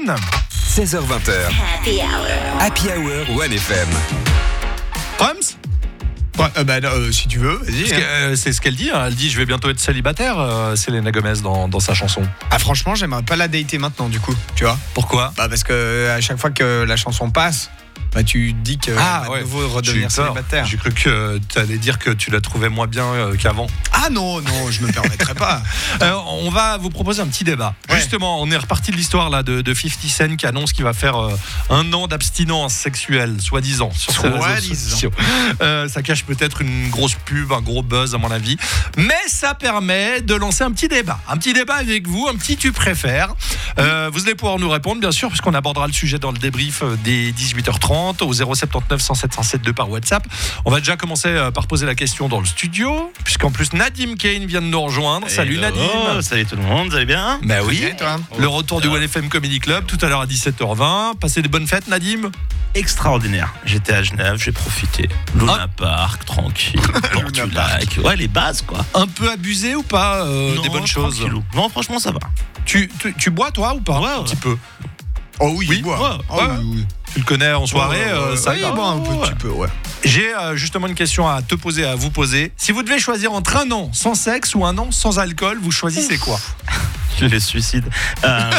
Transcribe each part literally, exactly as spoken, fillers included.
Moon. seize heures vingt. Happy Hour. Happy Hour One F M. Rums. Ouais, euh, bah, euh, si tu veux, vas-y. Parce que, euh, c'est ce qu'elle dit. Hein. Elle dit je vais bientôt être célibataire, euh, Selena Gomez dans, dans sa chanson. Ah, franchement, j'aimerais pas la dater maintenant, du coup, tu vois. Pourquoi? Bah, parce que à chaque fois que la chanson passe, bah, tu dis que Ah, va ouais. de nouveau J'ai redevenir eu peur. célibataire. J'ai cru que tu allais dire que tu la trouvais moins bien euh, qu'avant. Ah non, non, je me permettrai pas. Euh, on va vous proposer un petit débat. Ouais. Justement, on est reparti de l'histoire là de, de cinquante Cent qui annonce qu'il va faire euh, un an d'abstinence sexuelle, soi-disant, sur ses réseaux Soi-disant. sociaux. Euh, ça cache peut-être une grosse pub, un gros buzz à mon avis, mais ça permet de lancer un petit débat, un petit débat avec vous, un petit tu préfères. Euh, vous allez pouvoir nous répondre bien sûr, puisqu'on abordera le sujet dans le débrief des dix-huit heures trente au zéro sept neuf cent sept cent sept deux par WhatsApp. On va déjà commencer par poser la question dans le studio, puisqu'en plus Nadim Kane vient de nous rejoindre. Salut Hello. Nadim. Salut tout le monde, vous allez bien? Bah oui, Et toi ? le retour du One F M Comedy Club tout à l'heure à dix-sept heures vingt. Passez des bonnes fêtes, Nadim. Extraordinaire. J'étais à Genève, j'ai profité. Luna Park, tranquille. Portulac. Ouais, les bases quoi. Un peu abusé ou pas euh, Non, des bonnes choses? tranquillou. Non, franchement, ça va. Tu, tu, tu bois toi ou pas? Ouais, Un ouais. petit peu. Oh oui, Oui, il boit. ouais, Ah ouais. oui, oui. Tu le connais en soirée, Ouais, euh, ouais, ça ouais, y est. il boit un peu, Ouais. petit peu, ouais. J'ai euh, justement une question à te poser, à vous poser. Si vous devez choisir entre un an sans sexe ou un an sans alcool, vous choisissez quoi? Les suicides. Euh,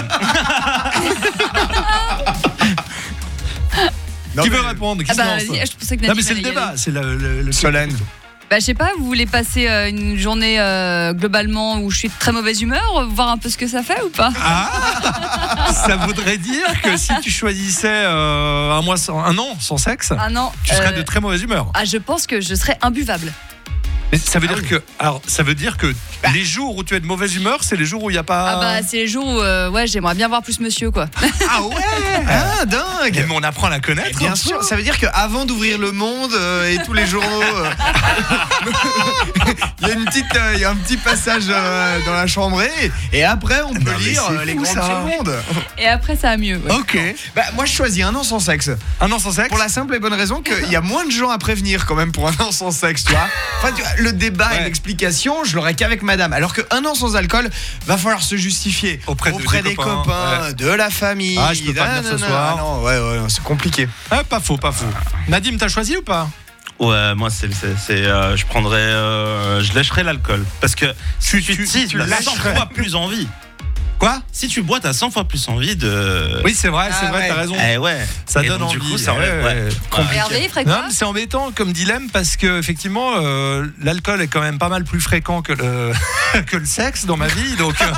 Non, Qui mais- veut répondre? Qui Ah se bah lance? vas-y, je pensais que Non mais Nadine c'est le allait y débat, aller. c'est le, le, le- Solène. Bah je sais pas, vous voulez passer euh, une journée euh, globalement où je suis de très mauvaise humeur, voir un peu ce que ça fait ou pas? Ah, ça voudrait dire que si tu choisissais euh, un mois sans, un an sans sexe, Ah non. tu serais euh, de très mauvaise humeur. Ah je pense que je serais imbuvable. Mais ça veut Ah dire oui. que, alors, ça veut dire que les jours où tu es de mauvaise humeur, c'est les jours où il n'y a pas. Ah bah c'est les jours où euh, ouais j'aimerais bien voir plus monsieur quoi. Ah ouais. Ah dingue. Mais on apprend à la connaître. Et bien un sûr, peu. ça veut dire qu'avant d'ouvrir Le Monde euh, et tous les journaux, euh, il y a une petite, euh, il y a un petit passage euh, dans la chambrée, et après on peut Non, mais lire c'est euh, les fou, grandes ça. chez Le Monde. Et après ça va mieux. Ouais. Ok. Bah moi je choisis un an sans sexe. Un an sans sexe. Pour la simple et bonne raison qu'il y a moins de gens à prévenir quand même pour un an sans sexe, tu vois. Enfin, tu vois, le débat Ouais. et l'explication, je l'aurais qu'avec madame. Alors qu'un an sans alcool, va falloir se justifier Auprès de- des des copains, copains, ouais. de la famille. Ah, je peux pas venir ce non, soir. non, non, ouais, ouais, non, c'est compliqué. Ah, pas faux, pas faux. Nadim, t'as choisi ou pas? ouais, moi, c'est, c'est, c'est, euh, je prendrais, euh, je lâcherais l'alcool. Parce que si tu, tu- si, tu t'as cent lâcherais. fois plus envie. Quoi? Si tu bois, t'as cent fois plus envie de. Oui, c'est vrai, c'est Ah, vrai, ouais. t'as raison. Eh ouais. Ça Et donne donc, envie. Du coup, ça enlève. Ouais, Ouais. ouais. Et Hervé, il ferait Non, quoi? mais c'est embêtant comme dilemme parce que effectivement, euh, l'alcool est quand même pas mal plus fréquent que le que le sexe dans ma vie, donc. euh,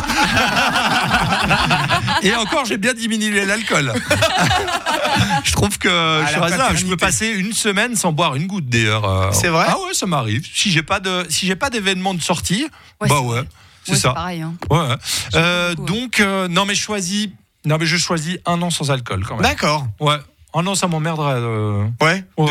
Et encore, j'ai bien diminué l'alcool. Je trouve que je suis la raisonnable. Je peux paternité. passer une semaine sans boire une goutte d'ailleurs. euh. C'est vrai? Ah ouais, ça m'arrive. Si j'ai pas de si j'ai pas d'événement de sortie, Ouais, bah c'est- ouais, c'est Ouais, ça. pareil. Hein. Ouais. ouais. Euh, beaucoup, ouais. donc euh, non mais je choisis. Non mais je choisis un an sans alcool quand même. D'accord. Ouais. Un an ça m'emmerderait. euh. Ouais. Ouais.